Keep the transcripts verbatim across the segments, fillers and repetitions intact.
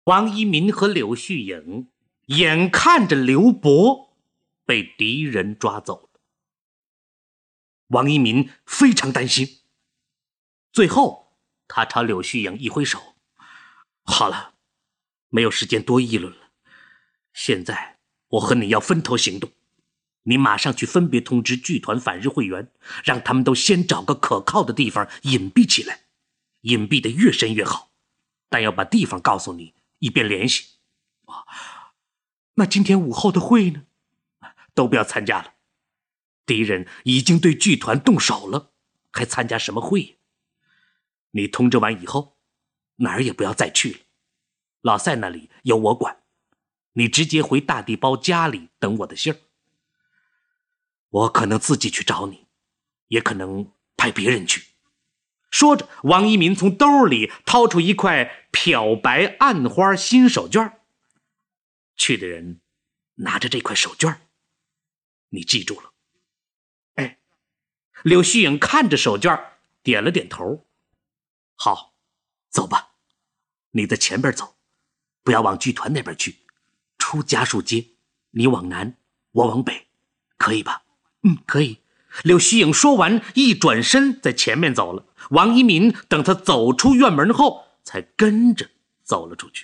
王一民和柳絮影眼看着刘伯被敌人抓走了，王一民非常担心。最后他朝柳絮影一挥手，好了，没有时间多议论了，现在我和你要分头行动，你马上去分别通知剧团反日会员，让他们都先找个可靠的地方隐蔽起来，隐蔽的越深越好，但要把地方告诉你，以便联系。那今天午后的会呢？都不要参加了，敌人已经对剧团动手了，还参加什么会呀？你通知完以后，哪儿也不要再去了，老赛那里由我管，你直接回大地包家里等我的信儿。我可能自己去找你，也可能派别人去。说着，王一民从兜里掏出一块漂白暗花新手绢，去的人拿着这块手绢，你记住了。哎，柳絮影看着手绢点了点头。好，走吧，你在前边走，不要往剧团那边去，出家树街，你往南，我往北，可以吧？嗯，可以。柳絮影说完，一转身在前面走了。王一民等他走出院门后，才跟着走了出去。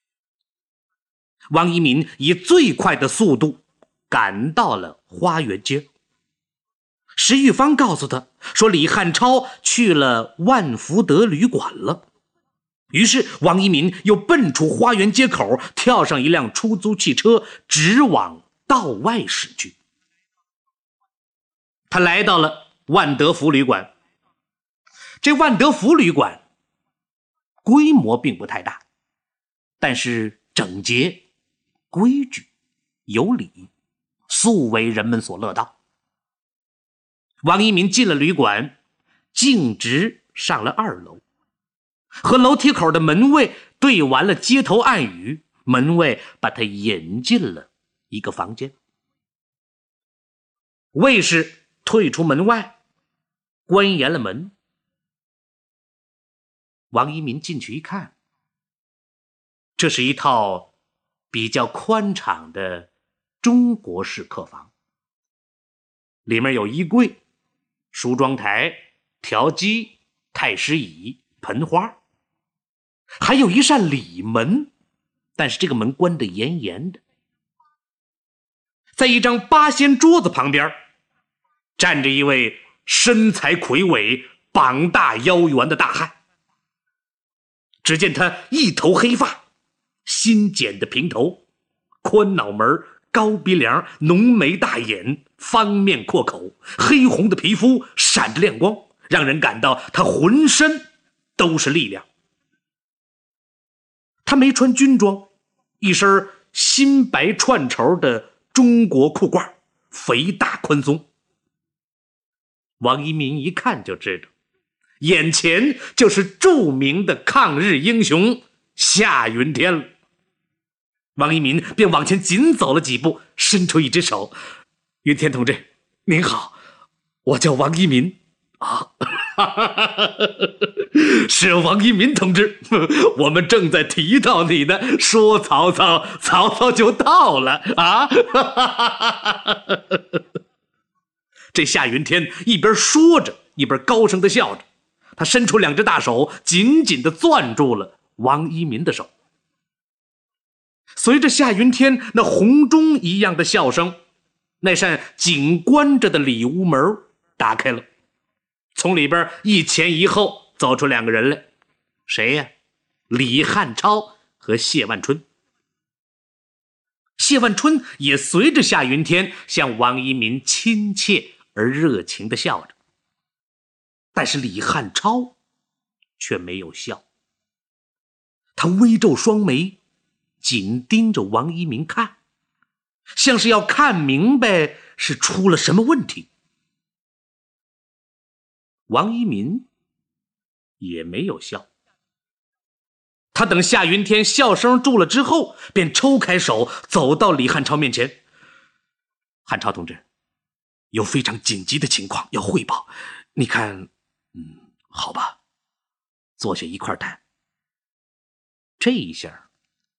王一民以最快的速度赶到了花园街。石玉芳告诉他说，李汉超去了万福德旅馆了。于是王一民又奔出花园街口，跳上一辆出租汽车，直往道外驶去。他来到了万德福旅馆。这万德福旅馆规模并不太大，但是整洁、规矩、有礼，素为人们所乐道。王一民进了旅馆，径直上了二楼，和楼梯口的门卫对完了街头暗语，门卫把他引进了一个房间。卫士退出门外，关严了门。王一民进去一看，这是一套比较宽敞的中国式客房，里面有衣柜、梳妆台、调机、太师椅、盆花，还有一扇里门，但是这个门关得严严的。在一张八仙桌子旁边站着一位身材魁伟、膀大腰圆的大汉。只见他一头黑发，新剪的平头，宽脑门，高鼻梁，浓眉大眼，方面阔口，黑红的皮肤闪着亮光，让人感到他浑身都是力量。他没穿军装，一身新白串绸的中国裤褂，肥大宽松。王一民一看就知道，眼前就是著名的抗日英雄夏云天了。王一民便往前紧走了几步，伸出一只手：“云天同志，您好，我叫王一民啊。”是王一民同志，我们正在提到你呢，说曹操，曹操就到了啊！这夏云天一边说着，一边高声的笑着，他伸出两只大手，紧紧地攥住了王一民的手。随着夏云天那洪钟一样的笑声，那扇紧关着的里屋门打开了，从里边一前一后走出两个人来。谁呀？李汉超和谢万春。谢万春也随着夏云天向王一民亲切而热情地笑着，但是李汉超却没有笑。他微皱双眉，紧盯着王一民看，像是要看明白是出了什么问题。王一民也没有笑。他等夏云天笑声住了之后，便抽开手走到李汉超面前：“汉超同志，有非常紧急的情况要汇报，你看，嗯，好吧，坐下一块谈。”这一下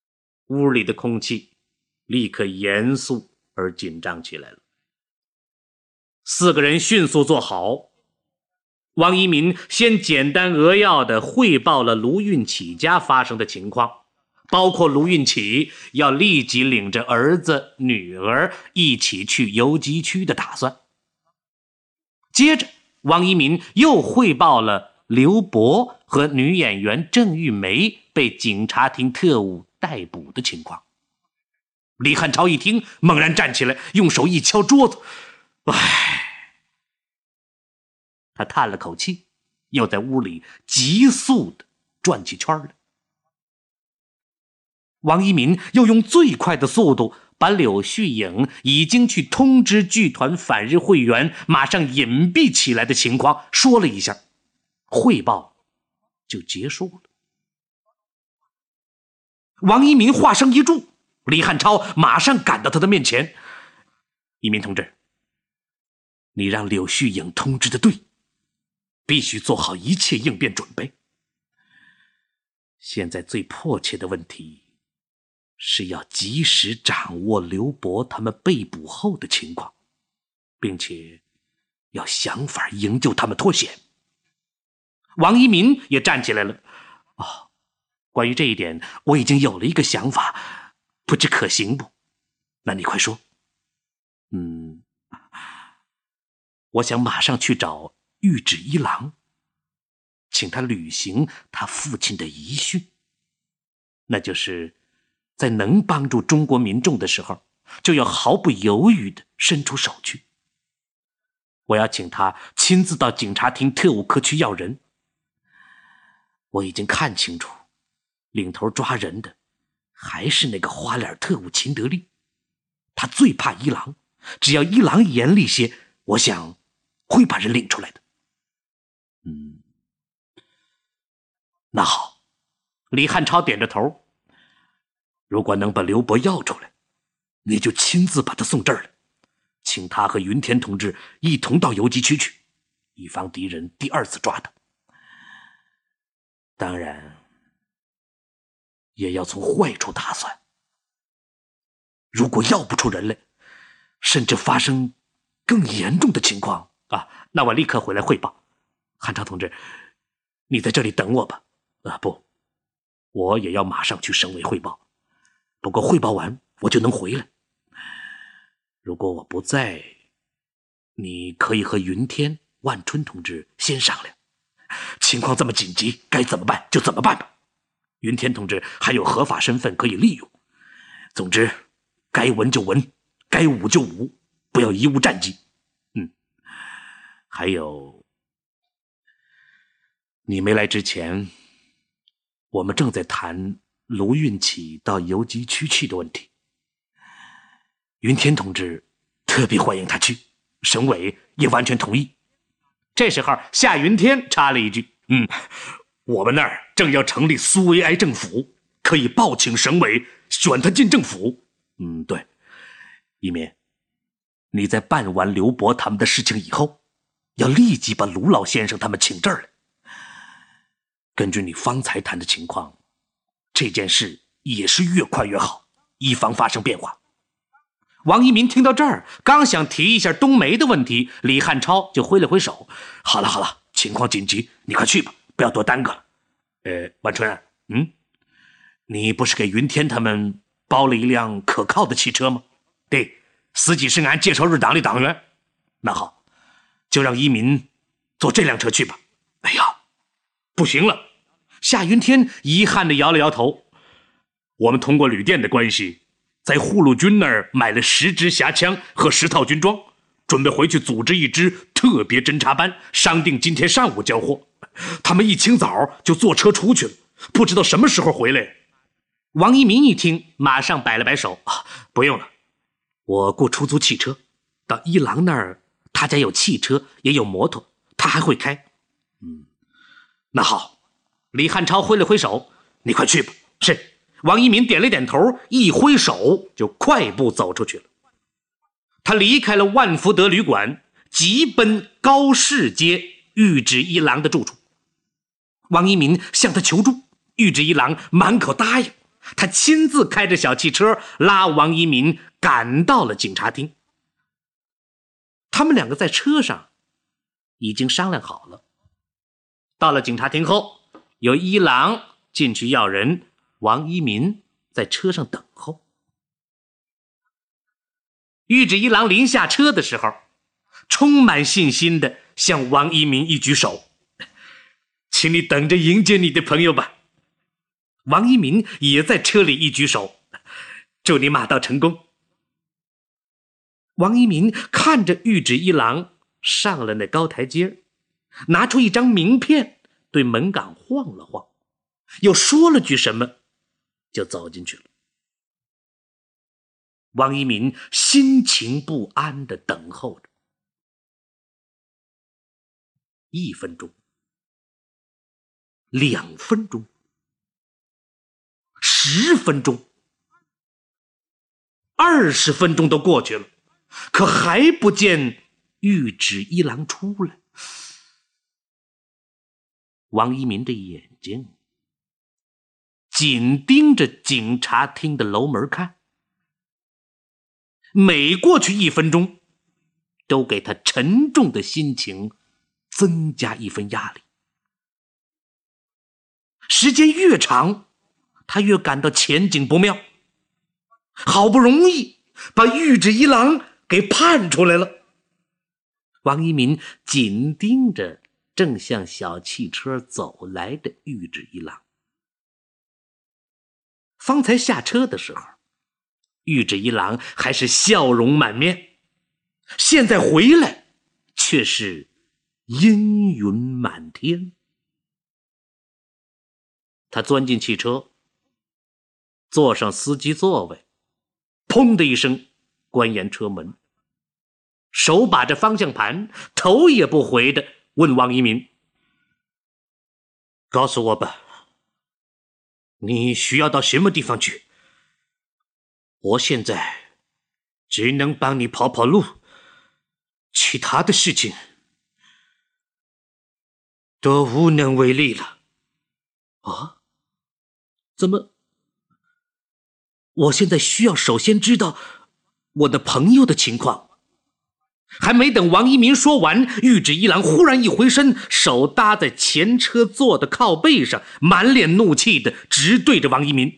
屋里的空气立刻严肃而紧张起来了。四个人迅速坐好，王一民先简单扼要地汇报了卢运起家发生的情况，包括卢运起要立即领着儿子女儿一起去游击区的打算。接着王一民又汇报了刘伯和女演员郑玉梅被警察厅特务逮捕的情况。李汉超一听，猛然站起来，用手一敲桌子，唉，他叹了口气，又在屋里急速地转起圈来。王一民又用最快的速度把柳絮影已经去通知剧团反日会员马上隐蔽起来的情况说了一下，汇报就结束了。王一民话声一住，李汉超马上赶到他的面前：“一民同志，你让柳絮影通知的对，必须做好一切应变准备。现在最迫切的问题是要及时掌握刘伯他们被捕后的情况，并且要想法营救他们脱险。”王一民也站起来了：“哦，关于这一点我已经有了一个想法，不知可行不？那你快说。”“嗯，我想马上去找玉旨一郎，请他履行他父亲的遗训，那就是在能帮助中国民众的时候，就要毫不犹豫地伸出手去。我要请他亲自到警察厅特务科去要人。我已经看清楚，领头抓人的还是那个花脸特务秦德利，他最怕一郎，只要一郎严厉些，我想会把人领出来的。”“嗯，那好。”李汉超点着头，“如果能把刘伯要出来，你就亲自把他送这儿来，请他和云天同志一同到游击区去，以防敌人第二次抓他。当然也要从坏处打算，如果要不出人来，甚至发生更严重的情况啊，那我立刻回来汇报。汉超同志，你在这里等我吧。啊，不，我也要马上去省委汇报，不过汇报完我就能回来。如果我不在，你可以和云天、万春同志先商量，情况这么紧急，该怎么办就怎么办吧。云天同志还有合法身份可以利用。总之，该文就文，该武就武，不要贻误战机。嗯，还有，你没来之前，我们正在谈卢运起到游击区去的问题。云天同志特别欢迎他去，省委也完全同意。”这时候夏云天插了一句：“嗯，我们那儿正要成立苏维埃政府，可以报请省委选他进政府。嗯，对，一民，你在办完刘伯他们的事情以后，要立即把卢老先生他们请这儿来。根据你方才谈的情况，这件事也是越快越好，以防发生变化。”王一民听到这儿，刚想提一下冬梅的问题，李汉超就挥了挥手：“好了好了，情况紧急，你快去吧，不要多耽搁了。呃，万春，嗯，你不是给云天他们包了一辆可靠的汽车吗？对，司机是俺介绍日党的党员。那好，就让一民坐这辆车去吧。”“哎呀，不行了！”夏云天遗憾地摇了摇头：“我们通过旅店的关系，在护路军那儿买了十支匣枪和十套军装，准备回去组织一支特别侦察班，商定今天上午交货。他们一清早就坐车出去了，不知道什么时候回来。”王一民一听，马上摆了摆手：“啊，不用了，我雇出租汽车到一郎那儿，他家有汽车也有摩托，他还会开。”“嗯，那好。”李汉超挥了挥手：“你快去吧。”“是。”王一民点了点头，一挥手就快步走出去了。他离开了万福德旅馆，急奔高市街玉旨一郎的住处。王一民向他求助，玉旨一郎满口答应， 他亲自开着小汽车拉王一民赶到了警察厅。他们两个在车上已经商量好了。到了警察厅后，有一郎进去要人，王一民在车上等候。玉指一郎临下车的时候，充满信心地向王一民一举手：“请你等着迎接你的朋友吧。”王一民也在车里一举手：“祝你马到成功。”王一民看着玉指一郎上了那高台阶，拿出一张名片对门岗晃了晃，又说了句什么，就走进去了。王一民心情不安地等候着。一分钟，两分钟，十分钟，二十分钟都过去了，可还不见玉指一郎出来。王一民的眼睛紧盯着警察厅的楼门看，每过去一分钟，都给他沉重的心情增加一分压力。时间越长，他越感到前景不妙。好不容易把玉指一郎给盼出来了，王一民紧盯着正向小汽车走来的玉指一郎。方才下车的时候，玉指一郎还是笑容满面，现在回来却是阴云满天。他钻进汽车，坐上司机座位，砰的一声关严车门，手把着方向盘，头也不回地问王一民：“告诉我吧，你需要到什么地方去？我现在只能帮你跑跑路，其他的事情都无能为力了。”啊？怎么？我现在需要首先知道我的朋友的情况。还没等王一民说完，玉指一郎忽然一回身，手搭在前车座的靠背上，满脸怒气的直对着王一民：“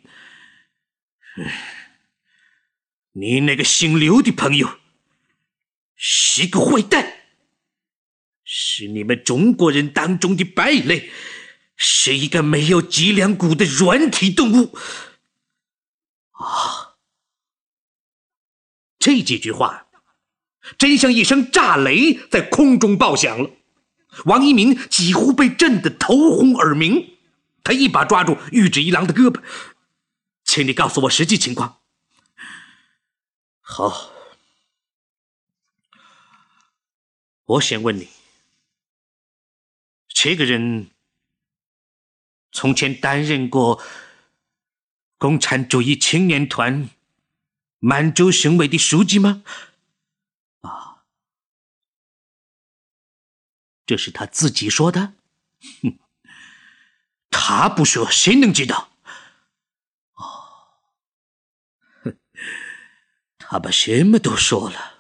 你那个姓刘的朋友是个坏蛋，是你们中国人当中的败类，是一个没有脊梁骨的软体动物。”啊！这几句话真像一声炸雷在空中爆响了。王一民几乎被震得头红耳鸣，他一把抓住玉指一郎的胳膊：“请你告诉我实际情况。”好，我先问你，这个人从前担任过共产主义青年团满洲省委的书记吗？啊，这是他自己说的？哼，他不说谁能知道？哦，哼，他把什么都说了。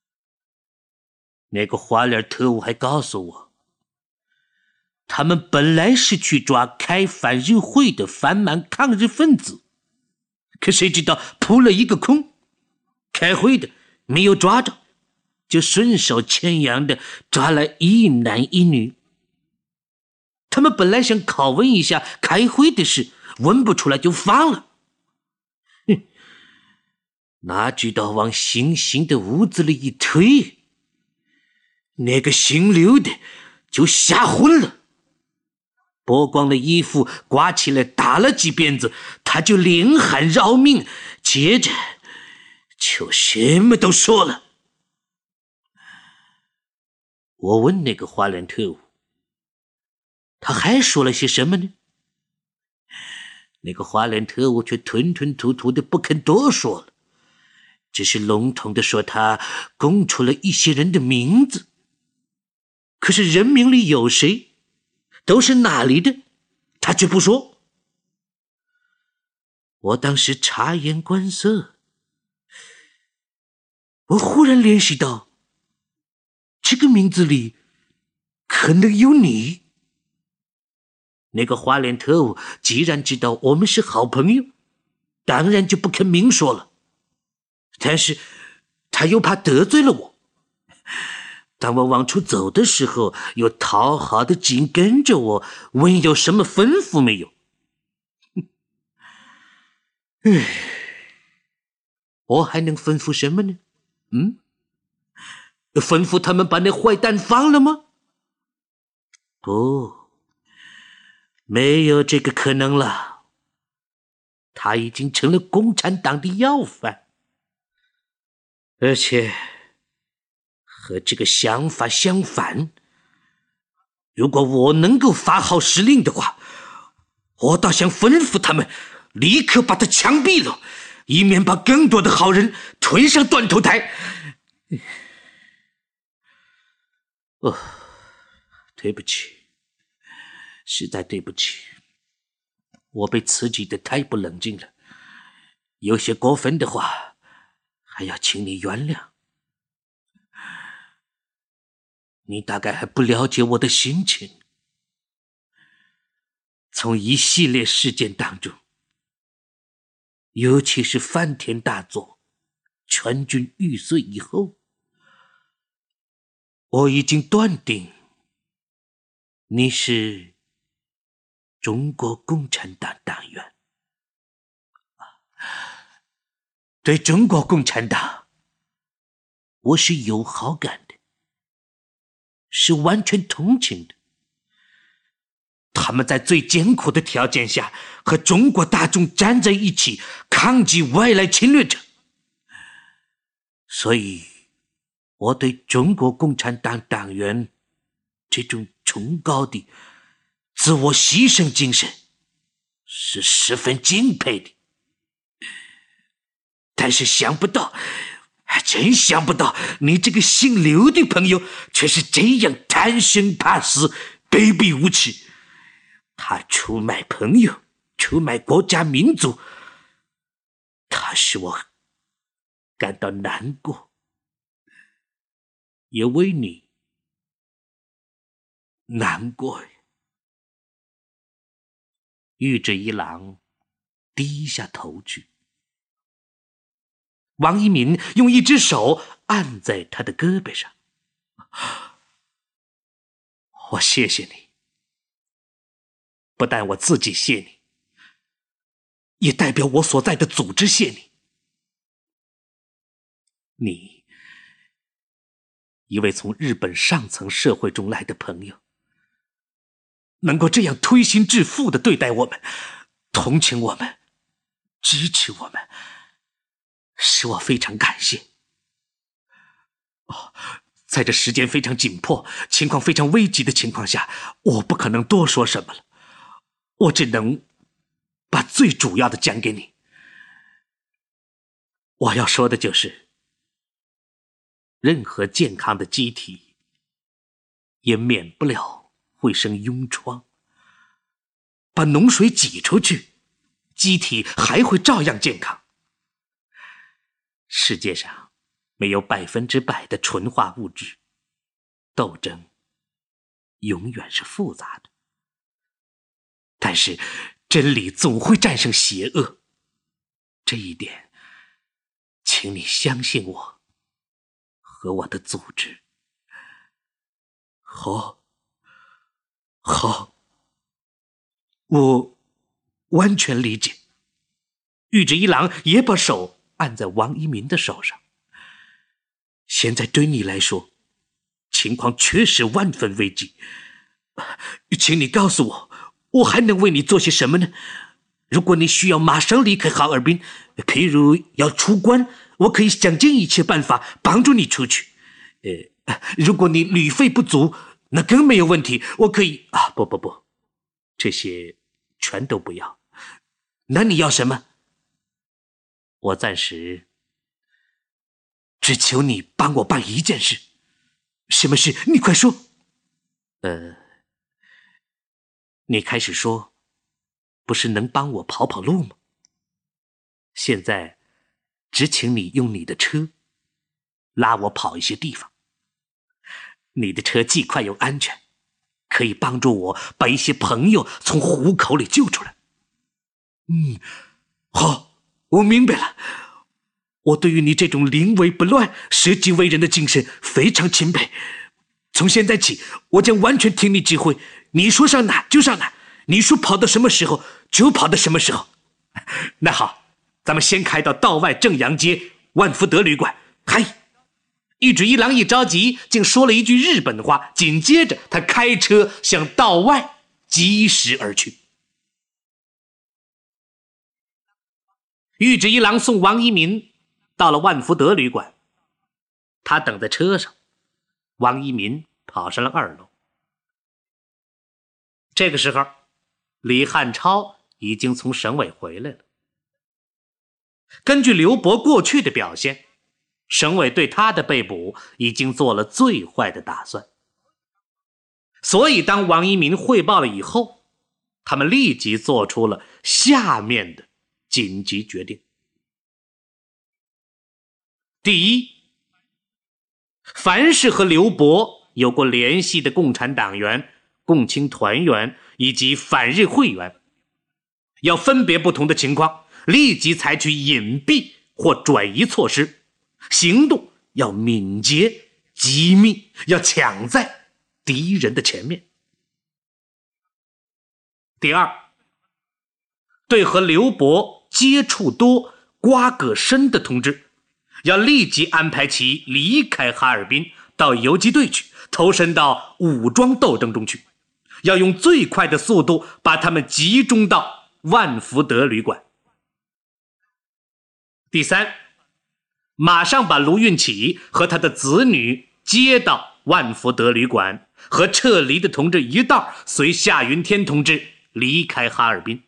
那个花脸特务还告诉我，他们本来是去抓开反日会的反满抗日分子，可谁知道扑了一个空，开会的没有抓着，就顺手牵羊的抓了一男一女。他们本来想拷问一下开会的事，问不出来就放了。哼，哪知道往星星的屋子里一推，那个姓刘的就吓昏了，剥光了衣服，刮起来打了几鞭子，他就连喊饶命，接着就什么都说了。我问那个花脸特务，他还说了些什么呢？那个花脸特务却吞吞吐吐的不肯多说了，只是笼统的说他供出了一些人的名字，可是人名里有谁，都是哪里的，他却不说。 我当时察言观色，我忽然联系到，这个名字里可能有你。那个花脸特务既然知道我们是好朋友，当然就不肯明说了，但是他又怕得罪了我。当我往出走的时候，又讨好的紧跟着我，问有什么吩咐没有。唉，我还能吩咐什么呢？嗯，吩咐他们把那坏蛋放了吗？不，没有这个可能了。他已经成了共产党的要犯，而且和这个想法相反。如果我能够发号施令的话，我倒想吩咐他们立刻把他枪毙了，以免把更多的好人推上断头台。哦，对不起，实在对不起，我被刺激得太不冷静了，有些过分的话，还要请你原谅。你大概还不了解我的心情。从一系列事件当中，尤其是翻天大作、全军玉碎以后，我已经断定你是中国共产党党员。对中国共产党，我是有好感的，是完全同情的。他们在最艰苦的条件下和中国大众站在一起抗击外来侵略者，所以我对中国共产党党员这种崇高的自我牺牲精神是十分敬佩的。但是想不到，还真想不到，你这个姓刘的朋友却是这样贪生怕死、卑鄙无耻。他出卖朋友，出卖国家民族，他使我感到难过，也为你难过。玉质一郎低下头去，王一民用一只手按在他的胳膊上。我谢谢你，不但我自己谢你，也代表我所在的组织谢你。你，一位从日本上层社会中来的朋友，能够这样推心置腹地对待我们，同情我们，支持我们，使我非常感谢。哦，在这时间非常紧迫、情况非常危急的情况下，我不可能多说什么了，我只能把最主要的讲给你。我要说的就是，任何健康的机体也免不了会生痈疮，把脓水挤出去，机体还会照样健康。世界上没有百分之百的纯化物质，斗争永远是复杂的。但是真理总会战胜邪恶，这一点请你相信我和我的组织。好，好，我完全理解。玉质一郎也把手按在王一民的手上。现在对你来说，情况确实万分危急，请你告诉我，我还能为你做些什么呢？如果你需要马上离开哈尔滨，譬如要出关，我可以想尽一切办法帮助你出去。呃，如果你旅费不足，那更没有问题，我可以啊，不不不，这些全都不要。那你要什么？我暂时只求你帮我办一件事。什么事？你快说。呃，你开始说，不是能帮我跑跑路吗？ 现在只请你用你的车拉我跑一些地方。你的车既快又安全，可以帮助我把一些朋友从虎口里救出来。嗯，好，我明白了。我对于你这种临危不乱、舍己为人的精神非常钦佩。从现在起，我将完全听你指挥，你说上哪就上哪，你说跑到什么时候就跑到什么时候。那好，咱们先开到道外正阳街万福德旅馆。嗨！玉指一郎一着急，竟说了一句日本话，紧接着他开车向道外疾驶而去。玉指一郎送王一民到了万福德旅馆，他等在车上，王一民跑上了二楼。这个时候，李汉超已经从省委回来了。根据刘伯过去的表现，省委对他的被捕已经做了最坏的打算。所以当王一民汇报了以后，他们立即做出了下面的紧急决定。第一，凡是和刘伯有过联系的共产党员、共青团员以及反日会员，要分别不同的情况，立即采取隐蔽或转移措施，行动要敏捷机密，要抢在敌人的前面。第二，对和刘伯接触多、瓜葛深的同志，要立即安排其离开哈尔滨，到游击队去，投身到武装斗争中去，要用最快的速度把他们集中到万福德旅馆。第三，马上把卢运起和他的子女接到万福德旅馆，和撤离的同志一道随夏云天同志离开哈尔滨。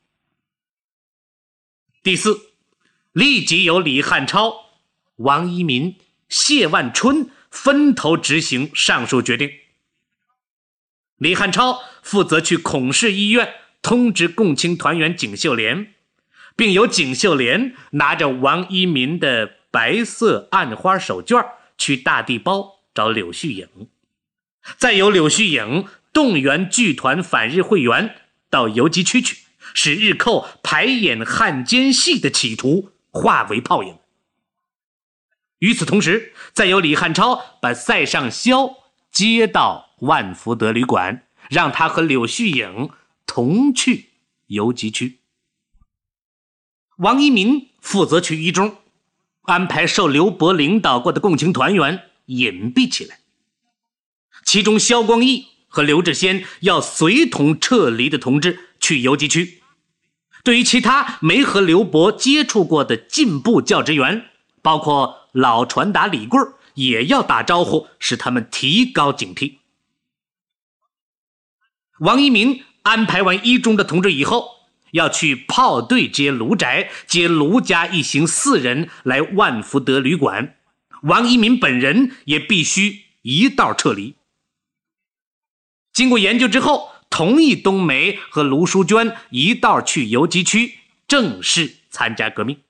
第四，立即由李汉超、王一民、谢万春分头执行上述决定。李汉超负责去孔氏医院通知共青团员景秀莲，并由景秀莲拿着王一民的白色暗花手绢去大地包找柳絮影，再由柳絮影动员剧团反日会员到游击区去，使日寇排演汉奸戏的企图化为泡影。与此同时，再由李汉超把塞尚肖接到万福德旅馆，让他和柳絮影同去游击区。王一民负责去一中，安排受刘伯领导过的共青团员隐蔽起来，其中萧光义和刘志先要随同撤离的同志去游击区。对于其他没和刘伯接触过的进步教职员，包括老传达李贵，也要打招呼，使他们提高警惕。王一民安排完一中的同志以后，要去炮队接卢宅，接卢家一行四人来万福德旅馆，王一民本人也必须一道撤离。经过研究之后，同意冬梅和卢淑娟一道去游击区正式参加革命。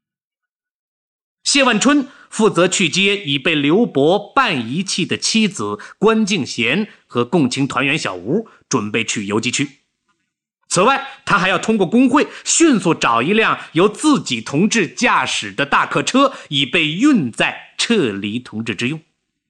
谢万春负责去接已被刘伯半遗弃的妻子关敬贤和共青团员小吴，准备去游击区。此外，他还要通过工会迅速找一辆由自己同志驾驶的大客车，以备运载撤离同志之用。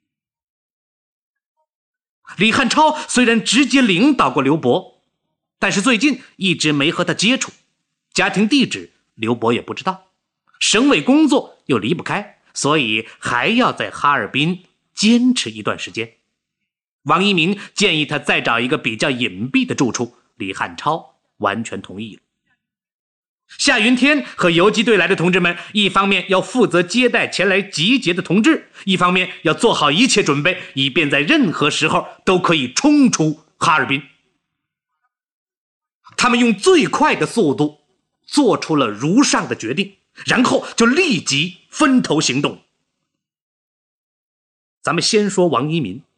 李汉超虽然直接领导过刘伯，但是最近一直没和他接触，家庭地址刘伯也不知道，省委工作又离不开，所以还要在哈尔滨坚持一段时间。王一民建议他再找一个比较隐蔽的住处，李汉超完全同意了。夏云天和游击队来的同志们，一方面要负责接待前来集结的同志，一方面要做好一切准备，以便在任何时候都可以冲出哈尔滨。他们用最快的速度做出了如上的决定，然后就立即分头行动。咱们先说王一民，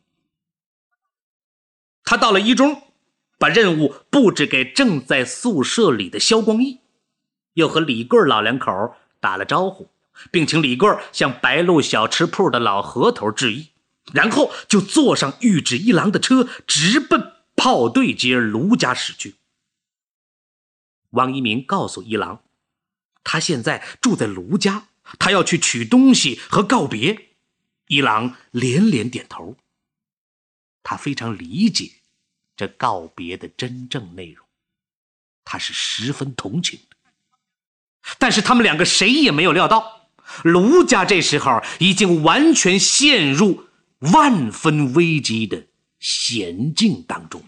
他到了一中，把任务布置给正在宿舍里的萧光义，又和李贵老两口打了招呼，并请李贵向白鹿小吃铺的老核头致意，然后就坐上玉质一郎的车，直奔炮队街卢家驶去。王一民告诉一郎，他现在住在卢家，他要去取东西和告别。一郎连连点头，他非常理解这告别的真正内容，他是十分同情的。但是他们两个谁也没有料到，卢家这时候已经完全陷入万分危机的险境当中。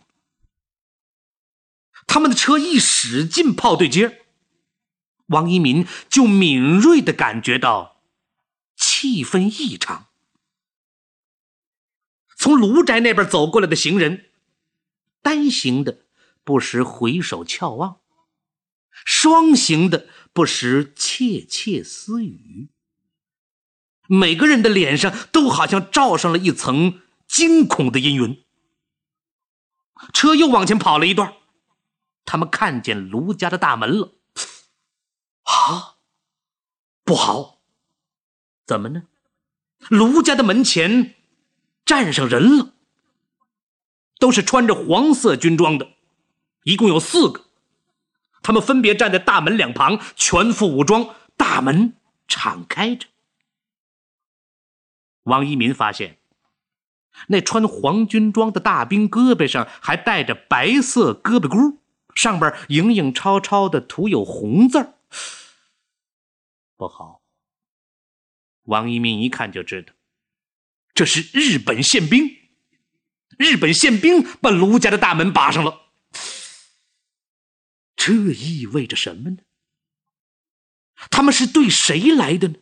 他们的车一驶进炮队街，王一民就敏锐地感觉到气氛异常。从卢宅那边走过来的行人，单行的不时回首眺望，双行的不时窃窃私语，每个人的脸上都好像罩上了一层惊恐的阴云。车又往前跑了一段，他们看见卢家的大门了。啊，不好！怎么呢？卢家的门前站上人了，都是穿着黄色军装的，一共有四个。他们分别站在大门两旁，全副武装，大门敞开着。王一民发现，那穿黄军装的大兵胳膊上还带着白色胳膊箍，上边影影绰绰的涂有红字儿。不好！王一民一看就知道，这是日本宪兵。日本宪兵把卢家的大门把上了。这意味着什么呢？他们是对谁来的呢？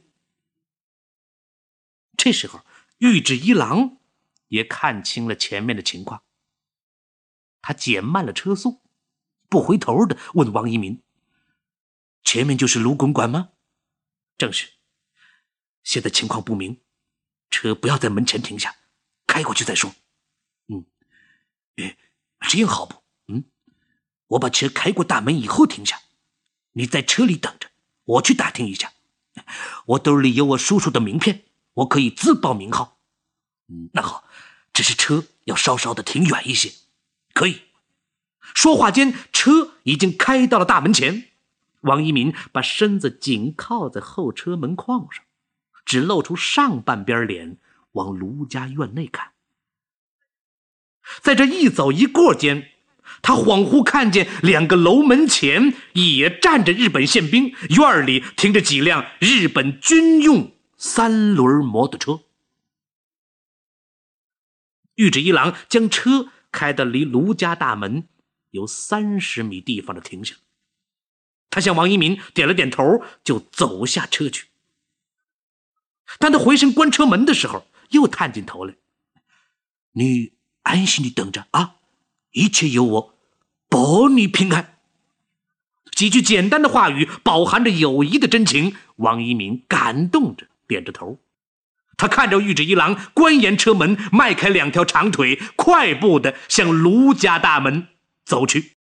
这时候玉质一郎也看清了前面的情况，他减慢了车速，不回头的问王一民，前面就是卢公馆吗？正是。现在情况不明，车不要在门前停下，开过去再说。嗯，哎，这样好不？嗯，我把车开过大门以后停下，你在车里等着，我去打听一下。我兜里有我叔叔的名片，我可以自报名号。嗯，那好，只是车要稍稍的停远一些。可以。说话间，车已经开到了大门前。王一民把身子紧靠在后车门框上，只露出上半边脸往卢家院内看。在这一走一过间，他恍惚看见两个楼门前也站着日本宪兵，院里停着几辆日本军用三轮摩托车。玉质一郎将车开到离卢家大门有三十米地方的停下，他向王一民点了点头，就走下车去。当他回身关车门的时候，又探进头来，你安心地等着啊，一切有我，保你平安。几句简单的话语饱含着友谊的真情，王一民感动着点着头。他看着玉质一郎关严车门，迈开两条长腿，快步地向卢家大门走去。